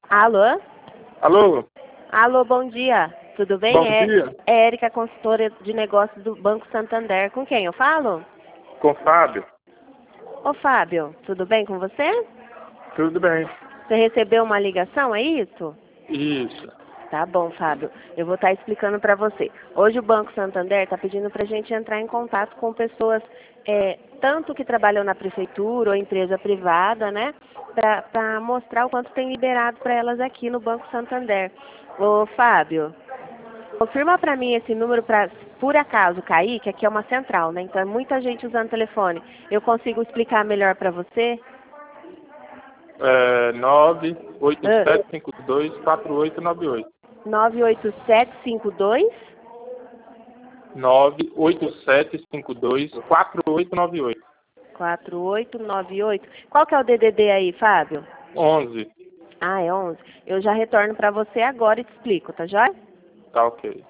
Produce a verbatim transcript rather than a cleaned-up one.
Alô? Alô? Alô, bom dia. Tudo bem? Bom é, dia. é Érica, consultora de negócios do Banco Santander. Com quem eu falo? Com Fábio? Ô, Fábio, tudo bem com você? Tudo bem. Você recebeu uma ligação, é isso? Isso. Tá bom, Fábio. Eu vou estar explicando para você. Hoje o Banco Santander está pedindo para a gente entrar em contato com pessoas, é, tanto que trabalham na prefeitura ou empresa privada, né? Para mostrar o quanto tem liberado para elas aqui no Banco Santander. Ô, Fábio, confirma para mim esse número para, por acaso, cair, que aqui é uma central, né? Então é muita gente usando telefone. Eu consigo explicar melhor para você? É nove oito Ah, sete cinco dois quatro oito nove oito. nove oito sete cinco dois nove oito sete cinco dois quatro oito nove oito. quatro oito nove oito. Qual que é o D D D aí, Fábio? onze. Ah, é onze. Eu já retorno para você agora e te explico, tá joia? Tá ok.